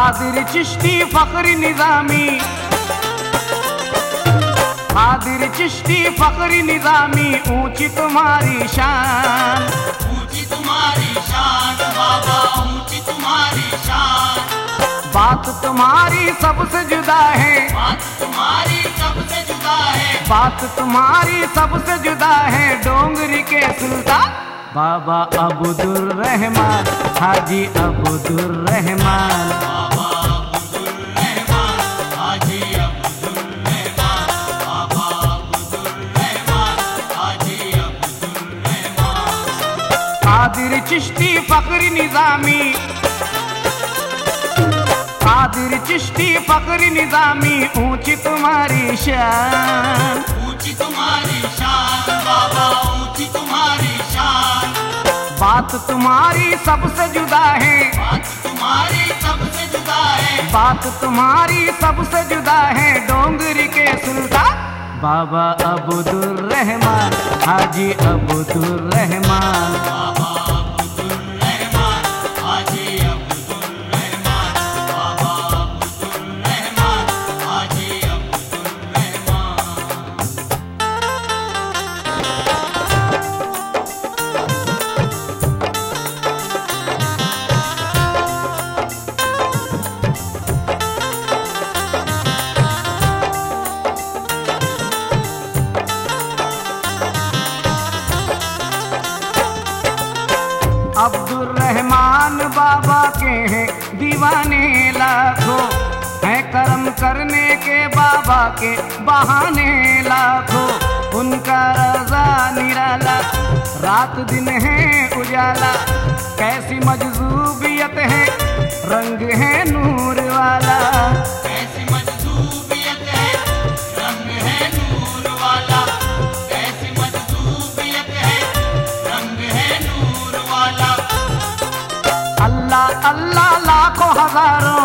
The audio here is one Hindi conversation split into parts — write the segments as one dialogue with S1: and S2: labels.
S1: कादिर चिश्ती फख्र निज़ामी, कादिर चिश्ती फख्र निज़ामी, ऊंची तुम्हारी शान,
S2: ऊंची तुम्हारी शान बाबा, ऊंची तुम्हारी शान।
S1: बात तुम्हारी सबसे जुदा है,
S2: बात तुम्हारी सबसे जुदा है,
S1: बात तुम्हारी सबसे जुदा है, डोंगरी के सुल्तान बाबा अब्दुल रहमान, हाजी अब्दुल रहमान।
S2: बाबा अब्दुल रहमान, हाजी अब्दुल रहमान, बाबा अब्दुल रहमान, हाजी अब्दुल रहमान।
S1: कादिर चिश्ती फख्र निज़ामी, कादिर चिश्ती फख्र निज़ामी, ऊंची तुम्हारी शान,
S2: ऊंची तुम्हारी शान बाबा, ऊंची तुम्हारी शान।
S1: बात तुम्हारी सबसे जुदा है,
S2: बात तुम्हारी सबसे जुदा है,
S1: बात तुम्हारी सबसे जुदा है, डोंगरी के सुल्तान बाबा अब्दुल रहमान, हाजी अब्दुल रहमान।
S2: बाबा अब्दुल रहमान, हाजी अब्दुल रहमान, बाबा अब्दुल रहमान, हाजी अब्दुल रहमान।
S1: अब्दुल रहमान बाबा के हैं दीवाने लाखों, हैं कर्म करने के बाबा के बहाने लाखों, उनका रज़ा निराला, रात दिन है उजाला, कैसी मजज़ूबियत है, रंग है नूर वाला,
S2: कैसी मजदूबियत है, रंग है नूर वाला, कैसी मजदूबियत है, रंग है नूर वाला।
S1: अल्लाह अल्लाह लाखों हजारों,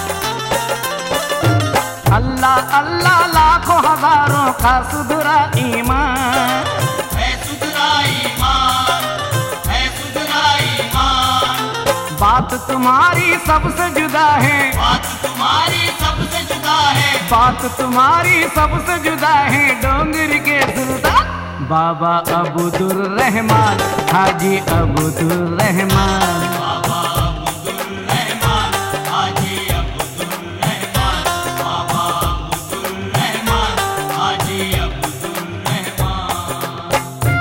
S1: अल्लाह अल्लाह लाखों हजारों का सुधरा ईमान,
S2: है सुधरा ईमान, है सुधरा ईमान।
S1: बात तुम्हारी सबसे जुदा है,
S2: बात तुम्हारी सबसे जुदा है,
S1: बात तुम्हारी सबसे जुदा है, डोंगरी के सुल्तान बाबा अब्दुल रहमान, हाजी अब्दुल रहमान।
S2: बाबा अब्दुल रहमान, हाजी अब्दुल रहमान, बाबा अब्दुल रहमान, हाजी अब्दुल रहमान।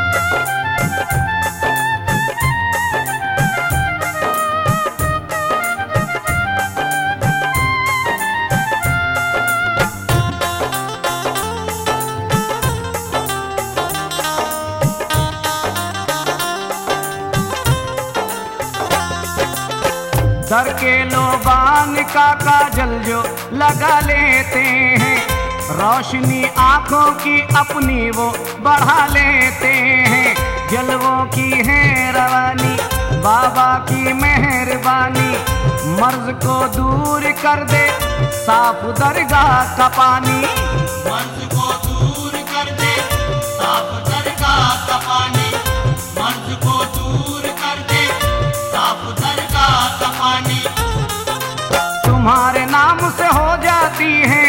S2: दर के लोबान का काजल जो लगा लेते हैं, रोशनी आंखों की अपनी वो बढ़ा लेते हैं, जलवों की है रवानी बाबा की मेहरबानी, मर्ज को दूर कर दे साफ दरगाह का पानी, मर्ज को दूर कर दे साफ दरगाह का पानी, मर्ज को दूर कर दे साफ दरगाह का पानी।
S1: तुम्हारे नाम से हो जाती है,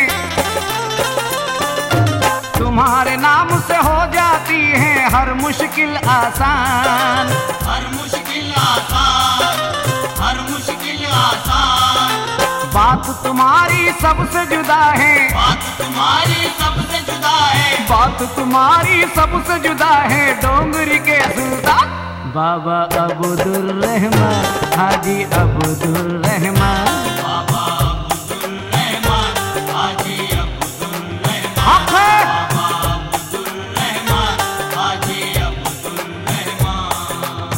S1: तुम्हारे नाम से हो जाती है हर मुश्किल आसान,
S2: हर मुश्किल आसान, हर मुश्किल आसान।
S1: बात तुम्हारी सबसे जुदा है,
S2: बात तुम्हारी सबसे जुदा है,
S1: बात तुम्हारी सबसे जुदा है, डोंगरी के सुल्तान बाबा अब्दुल रहमान, हाजी अब्दुल रहमान।
S2: बाबा अब्दुल रहमान, हाजी अब्दुल रहमान,
S1: हक है।
S2: बाबा अब्दुल रहमान, हाजी अब्दुल रहमान।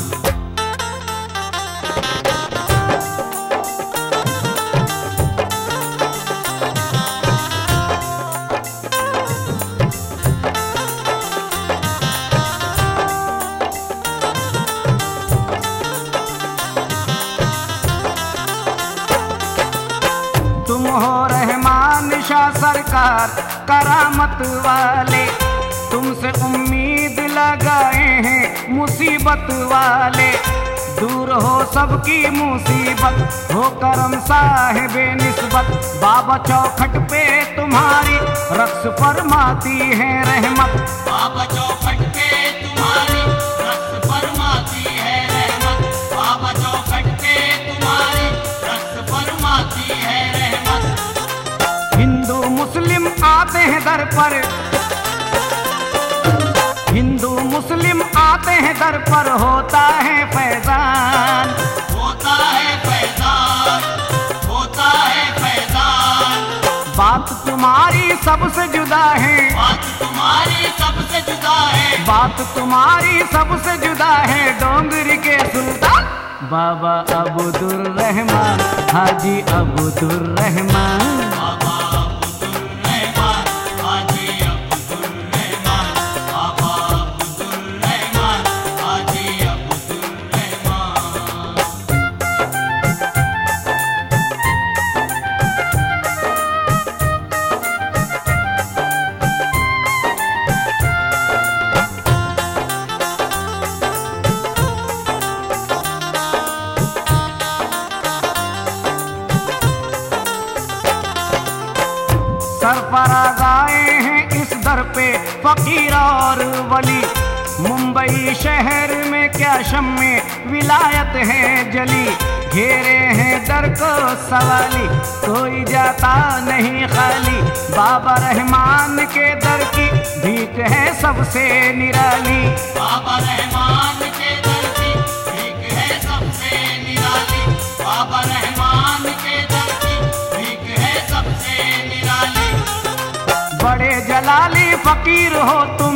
S2: तुम हो रहमान शाह सरकार करामत वाले, तुमसे उम्मीद लगाए हैं मुसीबत वाले, दूर हो सबकी मुसीबत, हो करम साहिबे निस्बत। बाबा चौखट पे तुम्हारी रक्स फरमाती है रहमत,
S1: बाबा चौखट पे तुम्हारी रक्स फरमाती है रहमत, बाबा चौखट पे तुम्हारी रक्स फरमाती है रहमत।
S2: हिंदू मुस्लिम आते हैं दर पर, हिंदू मुस्लिम आते हैं दर पर, होता है फैजान,
S1: होता है फैजान, होता है फैजान।
S2: बात तुम्हारी सबसे जुदा है,
S1: बात तुम्हारी सबसे जुदा है,
S2: बात तुम्हारी सबसे जुदा है, डोंगरी के सुल्तान बाबा अब्दुल रहमान, हाजी अब्दुल रहमान।
S1: बाबा अब्दुल रहमान, हाजी अब्दुल रहमान, बाबा अब्दुल रहमान, हाजी अब्दुल रहमान।
S2: सरफराज आए हैं इस दर पे फकीर और वली, मुंबई शहर में क्या शम्मे विलायत है जली। घेरे हैं दर को सवाली, कोई जाता नहीं खाली, बाबा रहमान के दर की भीख है सबसे निराली।
S1: बाबा रहमान के दर की भीख है सबसे निराली, बाबा रहमान के दर की भीख है सबसे निराली।
S2: बड़े जलाली फकीर हो तुम,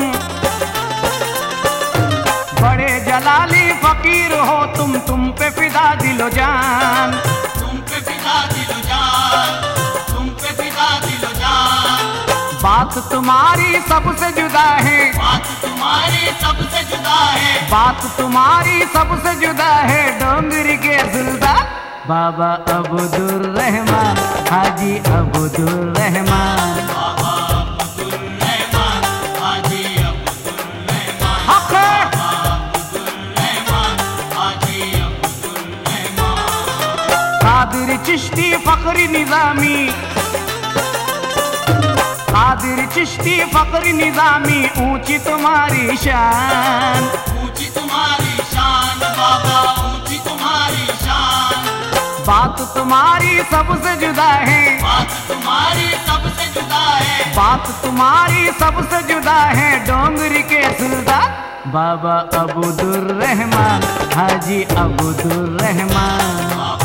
S2: बड़े जलाली फकीर हो तुम पे फिदा दिलो जान,
S1: तुम पे फिदा दिलो जान, तुम पे फिदा दिलो जान।
S2: बात तुम्हारी सबसे जुदा है,
S1: बात तुम्हारी सबसे जुदा है,
S2: बात तुम्हारी सबसे जुदा है, डोंगरी के सुल्तान बाबा अब्दुल रहमान, हाजी अब्दुल रहमान।
S1: बाबा अब्दुल रहमान, हाजी अब्दुल रहमान,
S2: हक है।
S1: बाबा अब्दुल रहमान, हाजी अब्दुल रहमान।
S2: कादिर चिश्ती फकरी निजामी, कादिर चिश्ती फकरी निजामी, ऊंची तुम्हारी शान,
S1: ऊंची तुम्हारी शान, बाबा ऊंची तुम्हारी शान।
S2: बात तुम्हारी सबसे जुदा है,
S1: बात तुम्हारी सबसे जुदा है,
S2: बात तुम्हारी सबसे जुदा है, डोंगरी के सुल्तान बाबा अब्दुल रहमान, हाजी अब्दुल रहमान।
S1: बाबा